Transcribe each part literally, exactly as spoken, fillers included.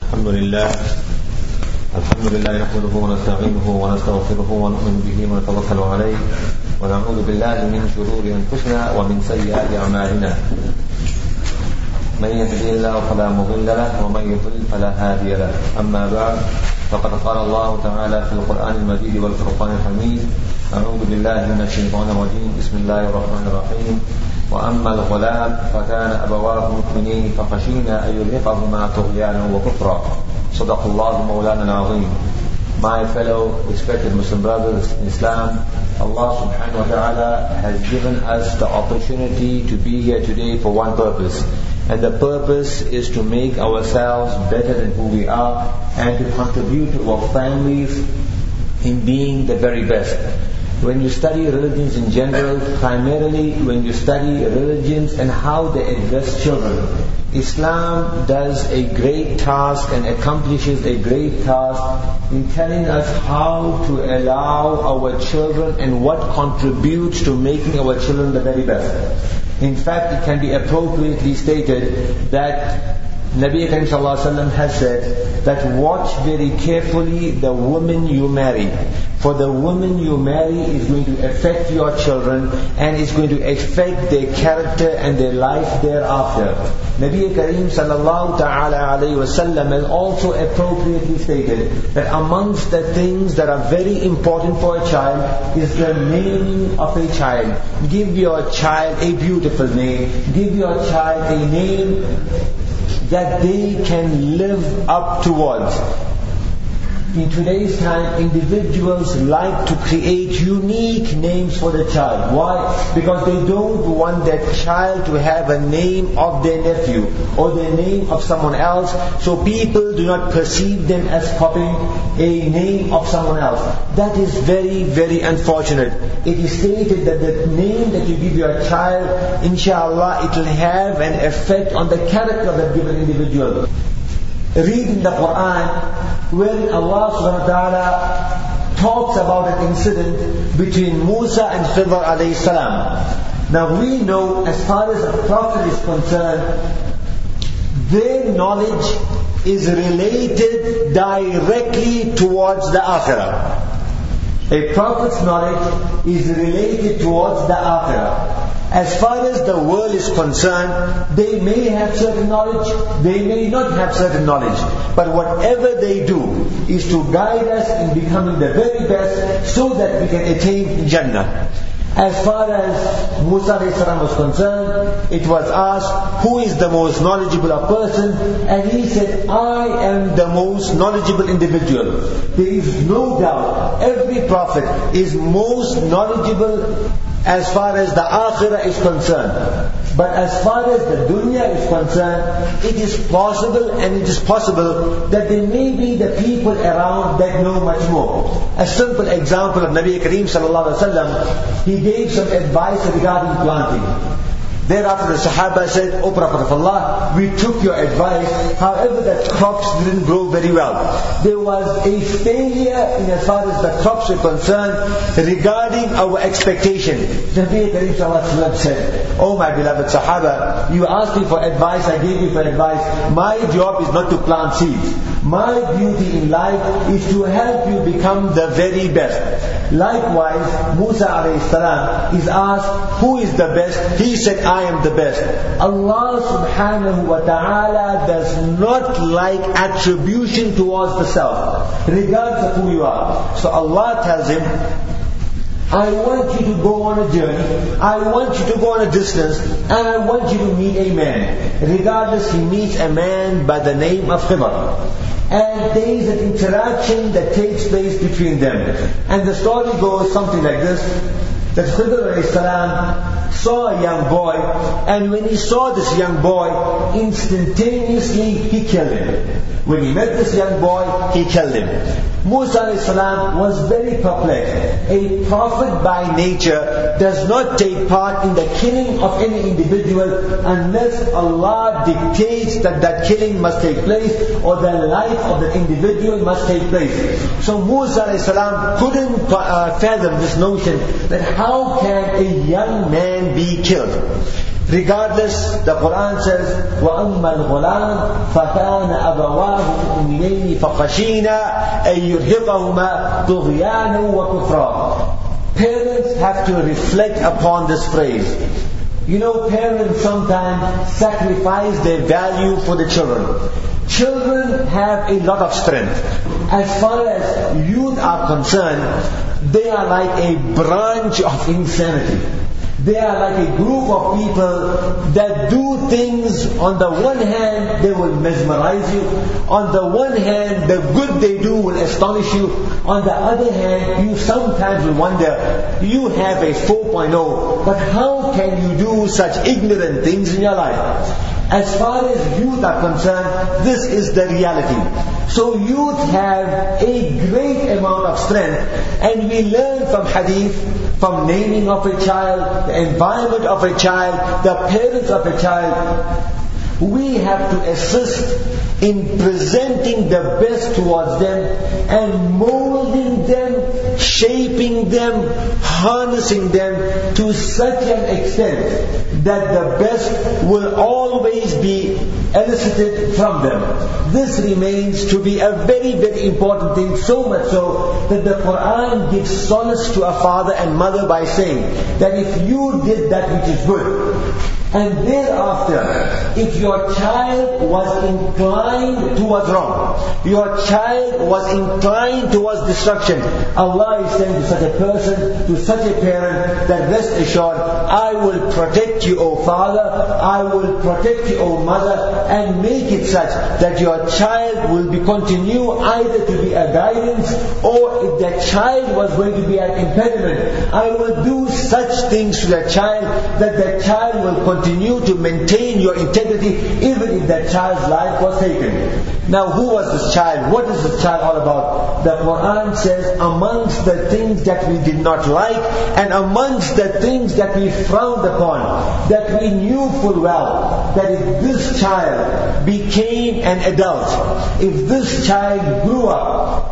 الحمد لله الحمد لله نحمده ونستعينه ونستغفره ونؤمن به ونتوكل عليه ونعوذ بالله من شرور أنفسنا ومن سيئات أعمالنا من يهده الله فلا مضل له ومن يضلل فلا هادي له. أما بعد فقد قال الله تعالى في القرآن المجيد والفرقان الحميد: أعوذ بالله من الشيطان الرجيم بسم الله الرحمن الرحيم وأما الغلام فكان أبواه مؤمنين فخشينا أن يرهقهما طغيانا وكفرا. صدق الله مولانا العظيم. My fellow respected Muslim brothers in Islam, Allah subhanahu wa ta'ala has given us the opportunity to be here today for one purpose. And the purpose is to make ourselves better than who we are and to contribute to our families in being the very best. When you study religions in general, primarily when you study religions and how they address children, Islam does a great task and accomplishes a great task in telling us how to allow our children and what contributes to making our children the very best. In fact, it can be appropriately stated that Nabi Karim Sallallahu Alaihi Wasallam has said that watch very carefully the woman you marry. For the woman you marry is going to affect your children and is going to affect their character and their life thereafter. Nabi Karim Sallallahu Ta'ala Alaihi Wasallam has also appropriately stated that amongst the things that are very important for a child is the naming of a child. Give your child a beautiful name. Give your child a name that they can live up towards. In today's time, individuals like to create unique names for the child. Why? Because they don't want that child to have a name of their nephew or the name of someone else, so people do not perceive them as copying a name of someone else. That is very, very unfortunate. It is stated that the name that you give your child, inshallah, it will have an effect on the character of that given individual. Read in the Quran when Allah subhanahu wa ta'ala talks about an incident between Musa and Khidr alayhi salam. Now we know, as far as the Prophet is concerned, their knowledge is related directly towards the Akhirah. A Prophet's knowledge is related towards the Akhirah. As far as the world is concerned, they may have certain knowledge, they may not have certain knowledge. But whatever they do is to guide us in becoming the very best so that we can attain Jannah. As far as Musa was concerned, it was asked, who is the most knowledgeable person? And he said, I am the most knowledgeable individual. There is no doubt, every prophet is most knowledgeable as far as the Akhirah is concerned. But as far as the dunya is concerned, it is possible and it is possible that there may be the people around that know much more. A simple example of Nabi Kareem Sallallahu Alaihi Wasallam, he gave some advice regarding planting. Thereafter the Sahaba said, O Prophet of Allah, we took your advice, however the crops didn't grow very well. There was a failure in as far as the crops were concerned regarding our expectation. Nabi Karim Sallallahu Alaihi Wasallam said, Oh my beloved Sahaba, you asked me for advice, I gave you for advice. My job is not to plant seeds. My duty in life is to help you become the very best. Likewise, Musa alayhi salam is asked, who is the best? He said, I am the best. Allah subhanahu wa ta'ala does not like attribution towards the self, regardless of who you are. So Allah tells him, I want you to go on a journey, I want you to go on a distance, and I want you to meet a man. Regardless, he meets a man by the name of Khidr. And there is an interaction that takes place between them. And the story goes something like this, that Khidr alayhi salam saw a young boy, and when he saw this young boy, instantaneously he killed him. When he met this young boy, he killed him. Musa alayhi salam was very perplexed. A prophet by nature does not take part in the killing of any individual unless Allah dictates that that killing must take place or the life of the individual must take place. So Musa alayhi salam couldn't uh, fathom this notion that how can a young man be killed. Regardless, the Quran says, وَأَمَّا الْغُلَامِ فَكَانَ أَبَوَاهُ مؤمنين فخشينا أن يرهقهما طغيانا وكفرا. Parents have to reflect upon this phrase. You know, parents sometimes sacrifice their value for the children. Children have a lot of strength. As far as youth are concerned, they are like a branch of insanity. They are like a group of people that do things. On the one hand, they will mesmerize you. On the one hand, the good they do will astonish you. On the other hand, you sometimes will wonder, you have a four point oh, but how can you do such ignorant things in your life? As far as youth are concerned, this is the reality. So youth have a great amount of strength, and we learn from hadith, from naming of a child, the environment of a child, the parents of a child. We have to assist in presenting the best towards them and molding them, shaping them, harnessing them to such an extent that the best will always be elicited from them. This remains to be a very, very important thing, so much so that the Quran gives solace to a father and mother by saying that if you did that which is good, and thereafter, if your child was inclined towards wrong, your child was inclined towards destruction, Allah is saying to such a person, to such a parent, that rest assured, I will protect you, O father, I will protect you, O mother, and make it such that your child will be continue either to be a guidance, or if that child was going to be an impediment, I will do such things to that child that that child will continue continue to maintain your integrity even if that child's life was taken. Now, who was this child? What is this child all about? The Quran says, amongst the things that we did not like and amongst the things that we frowned upon, that we knew full well, that if this child became an adult, if this child grew up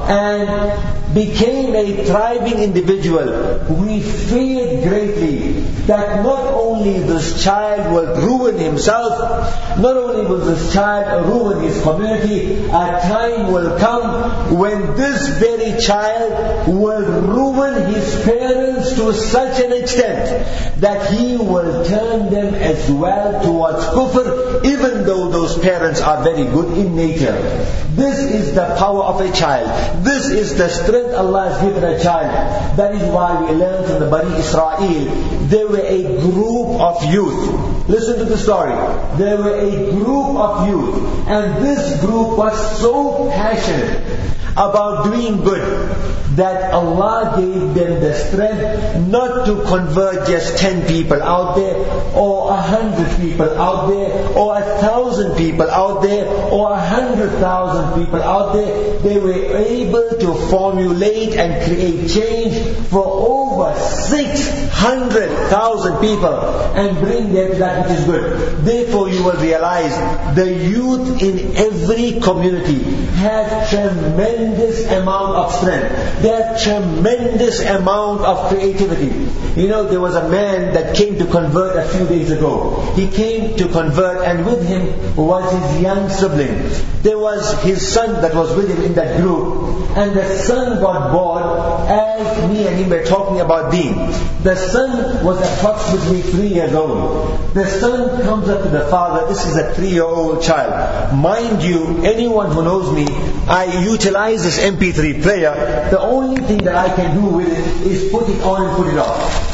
and became a thriving individual, we feared greatly that not only this child will ruin himself, not only will this child ruin his community, a time will come when this very child will ruin his parents to such an extent that he will turn them as well towards kufr, even though those parents are very good in nature. This is the power of a child. This is the strength Allah has given a child. That is why we learn from the Bani Israel, they were a group of youth. Listen to the story. There were a group of youth, and this group was so passionate about doing good that Allah gave them the strength not to convert just ten people out there, or a hundred people out there, or a thousand people out there, or a hundred thousand people out there. They were able to formulate and create change for over six hundred thousand people and bring them to that which is good. Therefore you will realize the youth in every community has tremendous amount of strength. They have tremendous amount of creativity. You know, there was a man that came to convert a few days ago. He came to convert, and with him was his young sibling. There was his son that was with him in that group, and the son got bored as me and him were talking about deen. The son was approximately three years old. The son comes up to the father. This is a three-year-old child. Mind you, anyone who knows me, I utilize this M P three player. The only thing that I can do with it is put it on and put it off.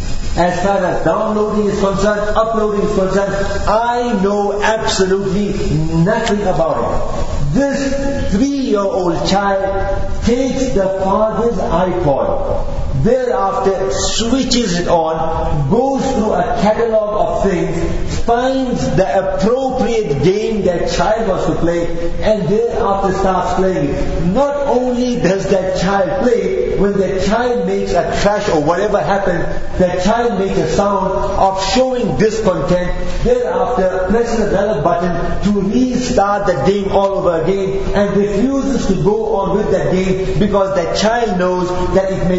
As far as downloading is concerned, uploading is concerned, I know absolutely nothing about it. This three-year-old child takes the father's iPod, thereafter switches it on, goes through a catalog of things, finds the appropriate game that child wants to play, and thereafter starts playing it. Not only does that child play, when the child makes a crash or whatever happened, the child makes a sound of showing discontent, thereafter presses another button to restart the game all over again, and refuses to go on with that game because that child knows that it may lose it.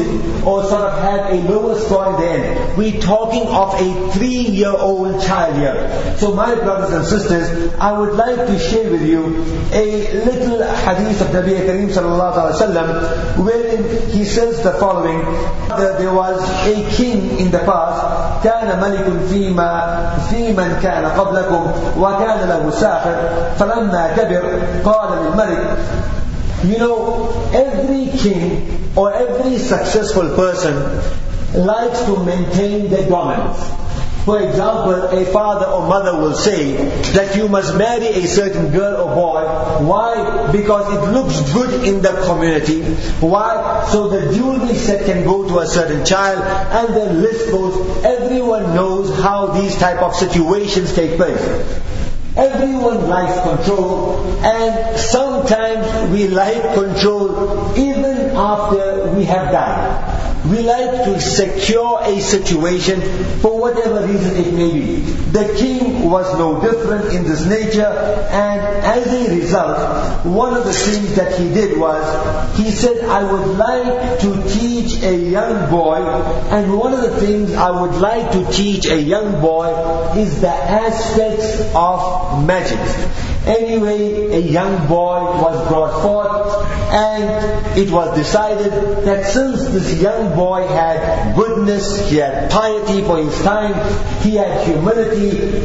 losing or sort of have a lower score in the end. We're talking of a three-year-old child here. So my brothers and sisters, I would like to share with you a little hadith of Nabi Kareem sallallahu alaihi wasallam, wherein he says the following: that there was a king in the past, كان ملك فيما في من كان قبلكم وكان له ساحر فلما كبر قال للملك. You know, every king or every successful person likes to maintain their dominance. For example, a father or mother will say that you must marry a certain girl or boy. Why? Because it looks good in the community. Why? So the jewelry set can go to a certain child, and the list goes. Everyone knows how these type of situations take place. Everyone likes control, and sometimes we like control even after we have died. We like to secure a situation for whatever reason it may be. The king was no different in this nature, and as a result, one of the things that he did was, he said, I would like to teach a young boy, and one of the things I would like to teach a young boy is the aspects of magic. Anyway, a young boy was brought forth, and it was decided that since this young boy had goodness, he had piety for his time, he had humility,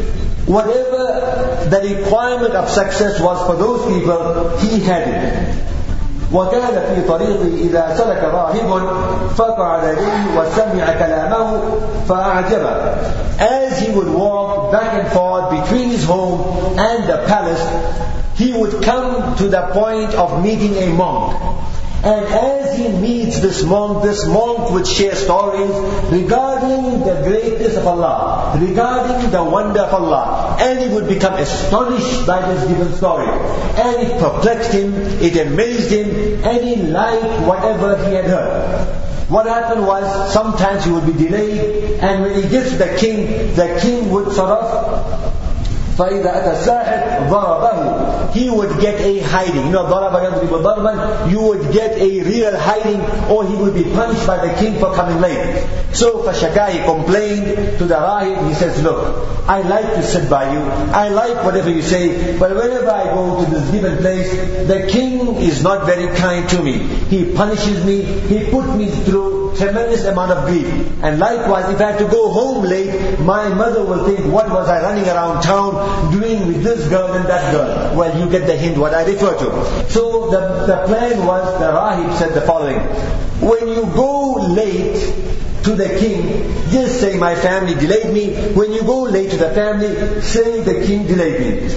whatever the requirement of success was for those people, he had it. وكان في طريقه إذا سلك راهب فقعد إليه وسمع كلامه فأعجبه. As he would walk back and forth between his home and the palace, he would come to the point of meeting a monk. And as he meets this monk, this monk would share stories regarding the greatness of Allah, regarding the wonder of Allah. And he would become astonished by this given story. And it perplexed him, it amazed him, and he liked whatever he had heard. What happened was, sometimes he would be delayed, and when he gets to the king, the king would sort of, فَإِذَا أَتَى السَّاحِرُ ضَرَبَهُ. He would get a hiding. You know, ضَرَبَ يَضْرِبُ ضَرْبًا. You would get a real hiding, or he would be punished by the king for coming late. So Fashaka, he complained to the Rahib. He says, look, I like to sit by you. I like whatever you say, but whenever I go to this given place, the king is not very kind to me. He punishes me. He put me through tremendous amount of grief. And likewise, if I have to go home late, my mother will think, what was I running around town doing with this girl and that girl? Well, you get the hint what I refer to. So the, the plan was, the Rahib said the following: when you go late to the king, just say my family delayed me. When you go late to the family, say the king delayed me.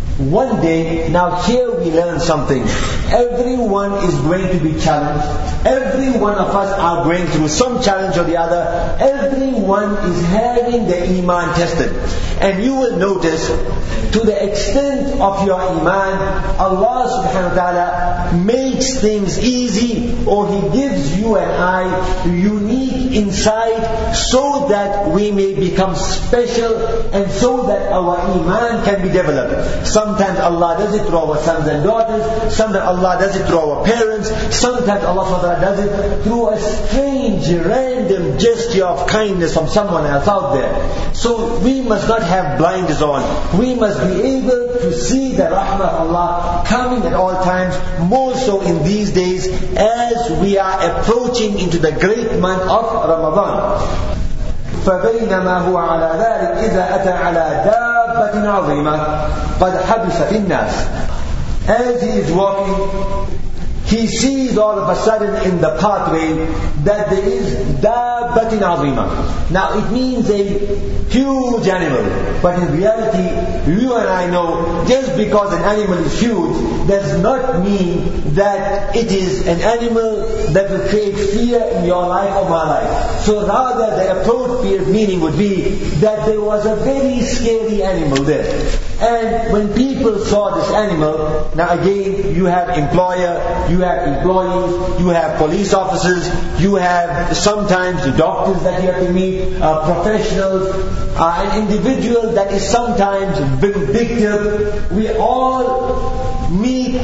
One day, now here we learn something. Everyone is going to be challenged. Every one of us are going through some challenge or the other. Everyone is having the iman tested. And you will notice, to the extent of your iman, Allah subhanahu wa ta'ala makes things easy, or He gives you and I unique insight so that we may become special, and so that our iman can be developed. Sometimes Allah does it through our sons and daughters, sometimes Allah does it through our parents, sometimes Allah subhanahu wa ta'ala does it through a strange, random gesture of kindness from someone else out there. So we must not have blinders on. We must be able to see the rahmah of Allah coming at all times, more so in these days as we are approaching into the great month of Ramadan. فبينما هو على ذلك إذا أتى على دابة عظيمة قد حبس في الناس. As he is walking, he sees all of a sudden in the pathway that there is dabbatin azima. Now it means a huge animal, but in reality, you and I know, just because an animal is huge does not mean that it is an animal that will create fear in your life or my life. So rather the appropriate meaning would be that there was a very scary animal there. And when people saw this animal, now again, you have employer, you have employees, you have police officers, you have sometimes the doctors that you have to meet, uh, professionals, uh, an individual that is sometimes vindictive. We all meet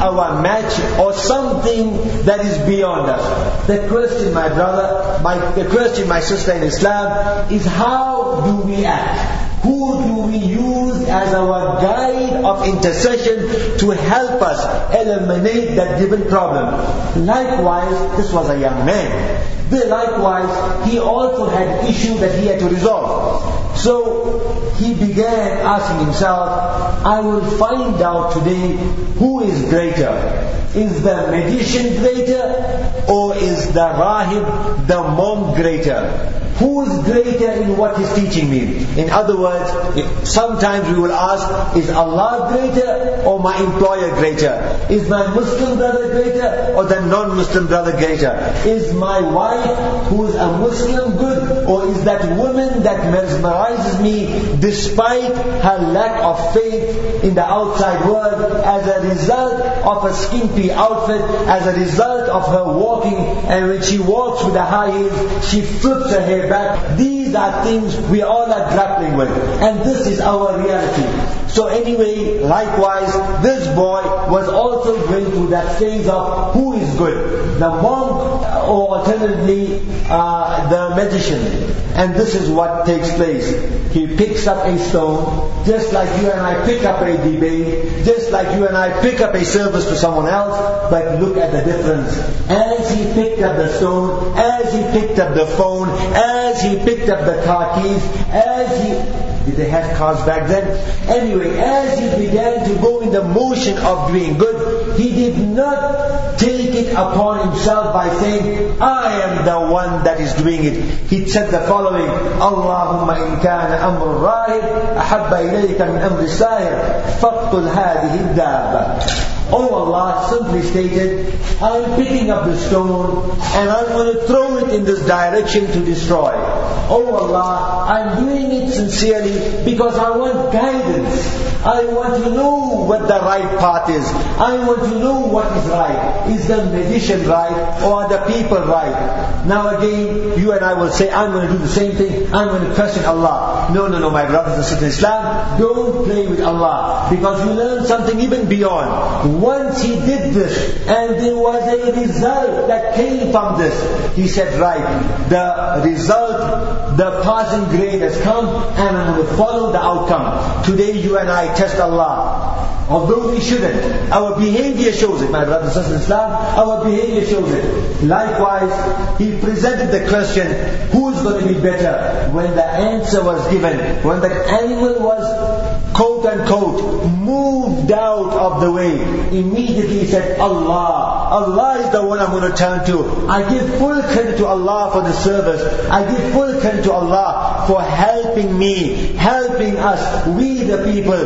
our match or something that is beyond us. The question, my brother, my, the question, my sister in Islam, is how do we act? Who do we use as our guide of intercession to help us eliminate that given problem? Likewise, this was a young man. Likewise, he also had an issue that he had to resolve. So he began asking himself, I will find out today who is greater. Is the magician greater or is the rahib, the monk greater? Who is greater in what he's teaching me? In other words, sometimes we will ask, is Allah greater or my employer greater? Is my Muslim brother greater or the non-Muslim brother greater? Is my wife who is a Muslim good, or is that woman that mesmerizes me despite her lack of faith in the outside world as a result of a skimpy outfit, as a result of her walking, and when she walks with a high heels, she flips her hair back? These are things we all are grappling with, and this is our reality. So anyway, likewise, this boy was also going through that phase of who is good, the monk or alternatively uh, the magician. And this is what takes place. He picks up a stone, just like you and I pick up a debate, just like you and I pick up a service to someone else, but look at the difference. As he picked up the stone, as he picked up the phone, as he picked up the car keys, as he... Did they have cars back then? Anyway, as he began to go in the motion of doing good, he did not take it upon himself by saying, I am the one that is doing it. He said the following, Allahumma in kana amru rahib ahabba ilayka min amri sahir faqtul hadihi dabba. Oh Allah, simply stated, I'm picking up the stone and I'm going to throw it in this direction to destroy. Oh Allah, I'm doing it sincerely because I want guidance. I want to know what the right path is. I want to know what is right. Is the magician right or are the people right? Now again, you and I will say, I'm going to do the same thing. I'm going to question Allah. No, no, no, my brothers and sisters in Islam, don't play with Allah, because you learn something even beyond. Once he did this, and there was a result that came from this, he said, right, the result, the passing grade has come, and I'm going to follow the outcome. Today you and I test Allah. Although we shouldn't, our behavior shows it, my brothers and sisters in Islam, our behavior shows it. Likewise, he presented the question, who is going to be better? When the answer was given, when the animal was quote unquote moved out of the way, immediately he said, Allah. Allah is the one I'm going to turn to. I give full credit to Allah for the service. I give full credit to Allah for helping me, helping us, we the people,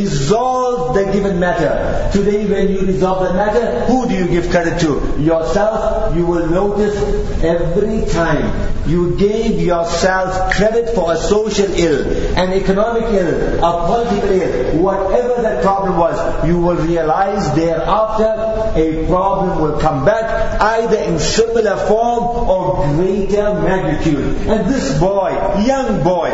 resolve the given matter. Today when you resolve the matter, who do you give credit to? Yourself. You will notice every time you gave yourself credit for a social ill, an economic ill, a political ill, whatever that problem was, you will realize thereafter a problem will come back, either in similar form or greater magnitude. And this boy, young boy,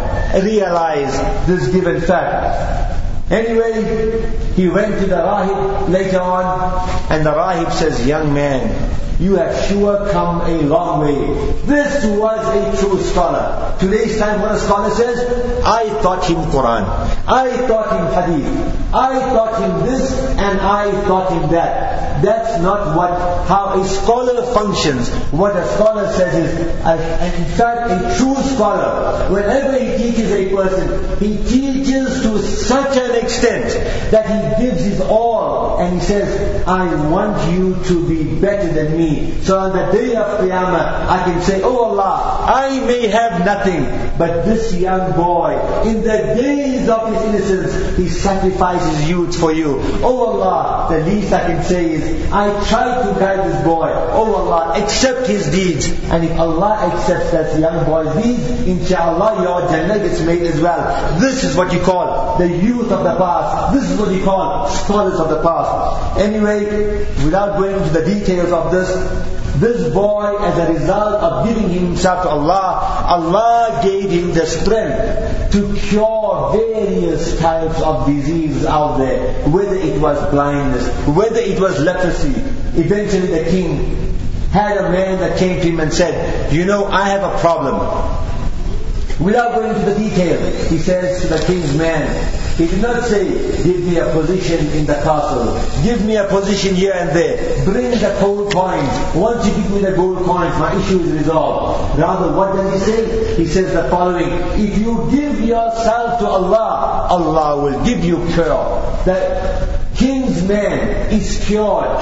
realized this given fact. Anyway, he went to the rahib later on, and the rahib says, young man, you have sure come a long way. This was a true scholar. Today's time when a scholar says, I taught him Quran, I taught him Hadith, I taught him this and I taught him that. That's not what how a scholar functions. What a scholar says is, in fact, a true scholar, whenever he teaches a person, he teaches to such an extent that he gives his all, and he says, I want you to be better than me. So on the day of Qiyamah, I can say, oh Allah, I may have nothing, but this young boy, in the days of his innocence, he sacrifices youth for you. Oh Allah, the least I can say is, I tried to guide this boy. Oh Allah, accept his deeds. And if Allah accepts that young boy's deeds, inshallah your Jannah gets made as well. This is what you call call the youth of the past. This is what we call scholars of the past. Anyway, without going into the details of this, this boy, as a result of giving himself to Allah, Allah gave him the strength to cure various types of diseases out there, whether it was blindness, whether it was leprosy. Eventually the king had a man that came to him and said, you know, I have a problem. Without going into the detail, he says to the king's man, he did not say, give me a position in the castle, give me a position here and there, bring the gold coins. Once you give me the gold coins, my issue is resolved. Rather, what does he say? He says the following, if you give yourself to Allah, Allah will give you cure. The king's man is cured.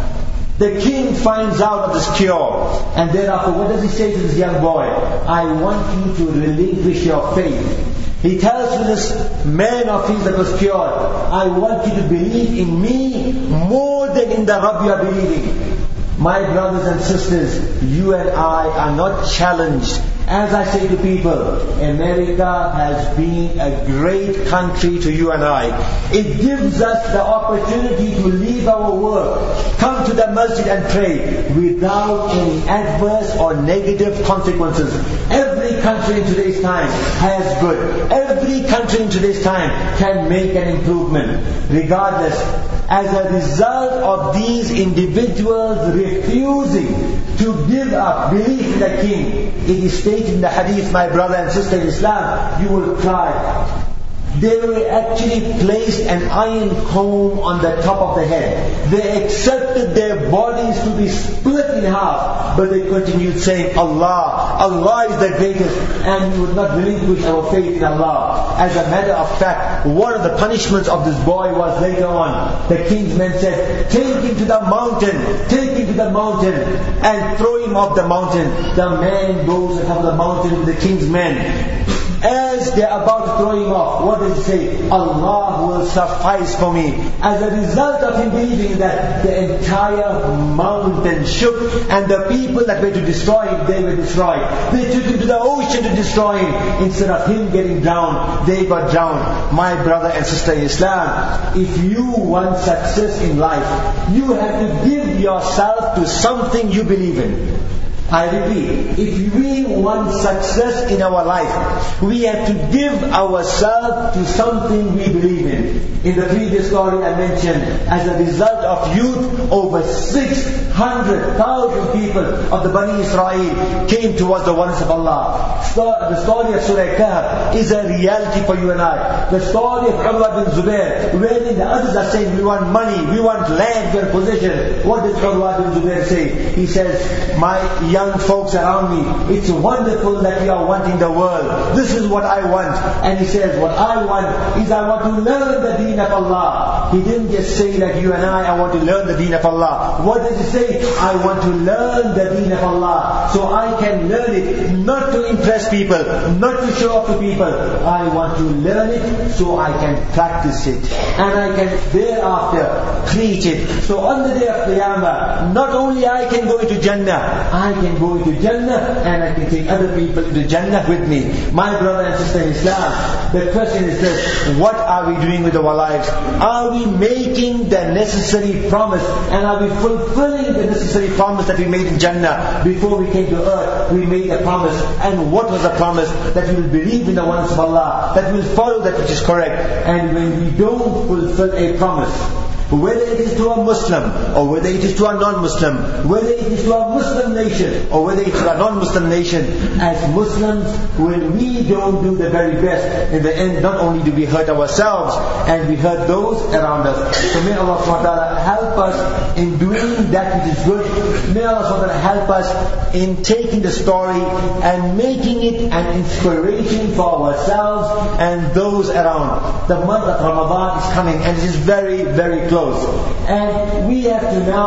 The king finds out of this cure, and thereafter what does he say to this young boy? I want you to relinquish your faith. He tells to this man of his that was cured, I want you to believe in me more than in the Rabb you are believing. My brothers and sisters, you and I are not challenged. As I say to people, America has been a great country to you and I. It gives us the opportunity to leave our work, come to the masjid and pray without any adverse or negative consequences. Every country in today's time has good. Every country in today's time can make an improvement. Regardless, as a result of these individuals refusing to give up belief in the king, it is stated in the hadith, my brother and sister in Islam, you will cry. They were actually placed an iron comb on the top of the head. They accepted their bodies to be split in half, but they continued saying, Allah, Allah is the greatest, and we would not relinquish our faith in Allah. As a matter of fact, one of the punishments of this boy was later on, the king's men said, take him to the mountain, take him to the mountain, and throw him off the mountain. The man goes to the mountain with the king's men. As they're about to throw him off, what does he say? Allah will suffice for me. As a result of him believing that, the entire mountain shook, and the people that were to destroy him, they were destroyed. They took him to the ocean to destroy him. Instead of him getting drowned, they got drowned. My brother and sister in Islam, if you want success in life, you have to give yourself to something you believe in. I repeat, if we want success in our life, we have to give ourselves to something we believe in. In the previous story I mentioned, as a result of youth, over six hundred thousand people of the Bani Israel came towards the oneness of Allah. The story of Surah Kahf is a reality for you and I. The story of Urwa bin Zubair, wherein the others are saying, we want money, we want land, we want possession. What does Urwa bin Zubair say? He says, my young folks around me, it's wonderful that we are wanting the world. This is what I want. And he says, what I want is I want to learn the deen of Allah. He didn't just say like you and I, I want to learn the deen of Allah. What does he say? I want to learn the deen of Allah so I can learn it, not to impress people, not to show off to people. I want to learn it so I can practice it, and I can thereafter preach it. So on the day of Qiyamah, not only I can go into Jannah, I can go into Jannah, and I can take other people into Jannah with me. My brother and sister in Islam, the question is this: what are we doing with our lives? Are we making the necessary promise, and are we fulfilling the necessary promise that we made in Jannah? Before we came to earth, we made a promise. And what was the promise? That we will believe in the oneness of Allah, that we will follow that which is correct. And when we don't fulfill a promise, whether it is to a Muslim, or whether it is to a non-Muslim, whether it is to a Muslim nation, or whether it is to a non-Muslim nation, as Muslims, when we don't do the very best, in the end, not only do we hurt ourselves, and we hurt those around us. So may Allah subhanahu wa ta'ala help us in doing that which is good. May Allah subhanahu wa ta'ala help us in taking the story and making it an inspiration for ourselves and those around. The month of Ramadan is coming, and it is very, very close. And we have to now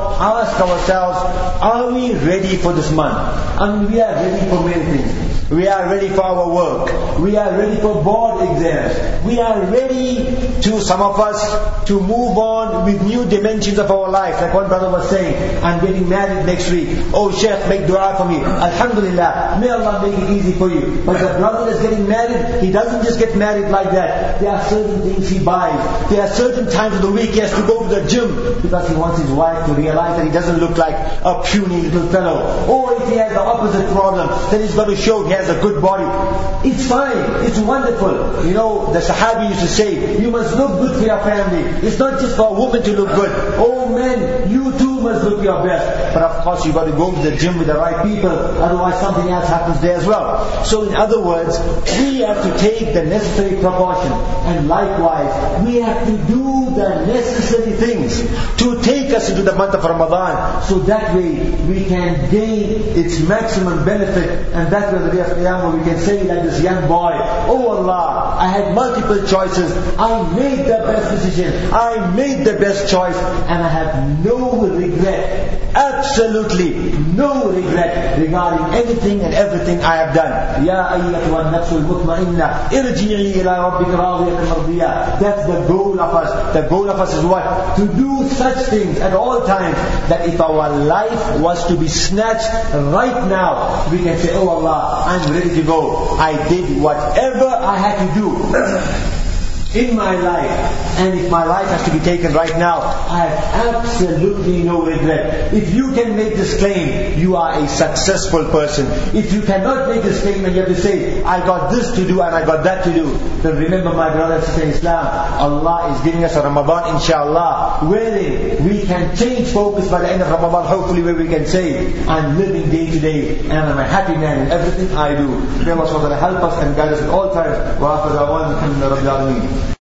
ask ourselves, are we ready for this month? I mean, we are ready for many things. We are ready for our work. We are ready for board exams. We are ready to, some of us, to move on with new dimensions of our life. Like one brother was saying, I'm getting married next week. Oh Shaykh, make dua for me. Alhamdulillah, may Allah make it easy for you. But the brother that's getting married, he doesn't just get married like that. There are certain things he buys. There are certain times of the week he has to go to the gym because he wants his wife to realize that he doesn't look like a puny little fellow. Or if he has the opposite problem, then he's got to show he has a good body. It's fine. It's wonderful. You know, the Sahabi used to say, you must look good for your family. It's not just for a woman to look good. Oh men, you too must look your best. But of course you've got to go to the gym with the right people. Otherwise something else happens there as well. So in other words, we have to take the necessary precaution. And likewise, we have to do the necessary things to take us into the month of Ramadan. So that way we can gain its maximum benefit. And that way the day of Qiyamah we can say like this young boy, oh Allah, I had multiple choices. I made the best decision. I made the best choice. And I have no regret. Absolutely no regret regarding anything and everything I have done. Ya ayyatuha an-nafsul mutma'inna irji'i ila rabbika radiyatan mardiyah. That's the goal of us. The goal of us is what? To do such things at all times that if our life was to be snatched right now, we can say, oh Allah, I'm ready to go. I did whatever I had to do in my life, and if my life has to be taken right now, I have absolutely no regret. If you can make this claim, you are a successful person. If you cannot make this claim and you have to say, I got this to do and I got that to do, then remember my brothers in Islam, Allah is giving us a Ramadan inshallah, wherein we can change focus by the end of Ramadan, hopefully, where we can say, I'm living day to day and I'm a happy man in everything I do. May Allah subhanahu wa ta'ala help us and guide us at all times. Wa akhir da'wana alhamdulillahi rabbil alameen.